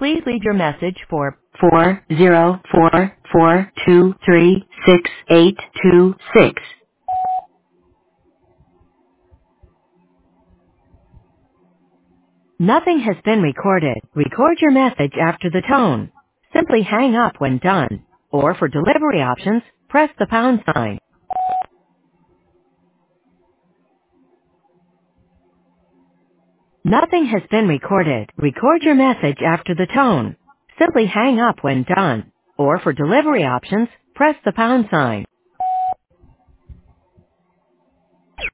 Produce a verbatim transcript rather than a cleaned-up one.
Please leave your message for four zero four four two three six eight two six. Nothing has been recorded. Record your message after the tone. Simply hang up when done. Or for delivery options, press the pound sign. Nothing has been recorded. Record your message after the tone. Simply hang up when done. Or for delivery options, press the pound sign.